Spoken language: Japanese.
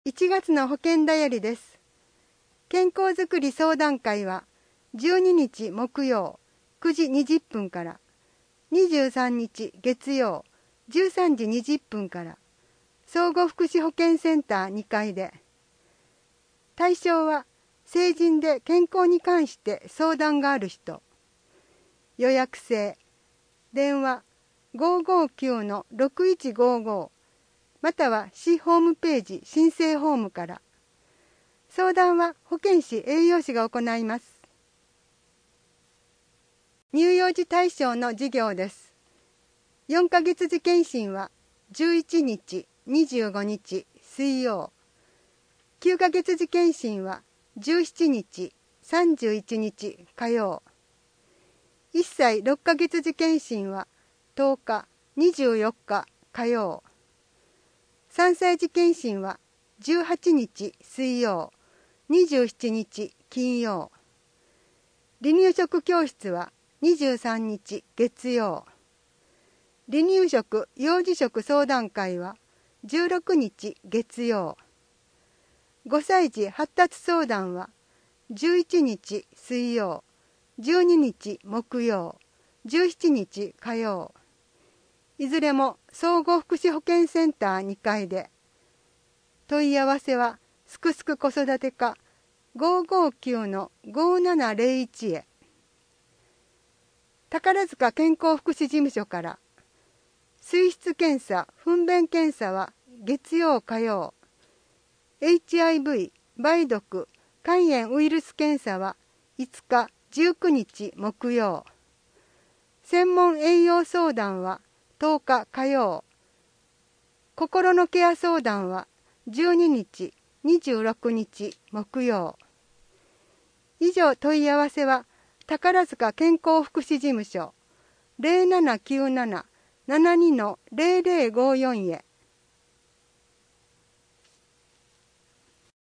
1月の保健だよりです。健康づくり相談会は12日木曜9時20分から23日月曜13時20分から総合福祉保健センター2階で、対象は成人で健康に関して相談がある人、予約制、電話 559-6155 または市ホームページ申請ホームから。相談は保健師栄養士が行います。乳幼児対象の授業です。4ヶ月児検診は11日、25日水曜。9ヶ月児検診は17日、31日火曜。1歳6ヶ月児検診は10日、24日火曜。3歳児検診は18日水曜、27日金曜。離乳食教室は23日月曜。離乳食・幼児食相談会は16日月曜。5歳児発達相談は11日水曜、12日木曜、17日火曜。いずれも総合福祉保健センター2階で。問い合わせはすくすく子育て課 559-5701 へ。宝塚健康福祉事務所から。水質検査・糞便検査は月曜火曜。HIV、梅毒、肝炎ウイルス検査は5日、19日木曜。専門栄養相談は10日火曜。心のケア相談は12日、26日木曜。以上問い合わせは宝塚健康福祉事務所 0797-72-0054 へ。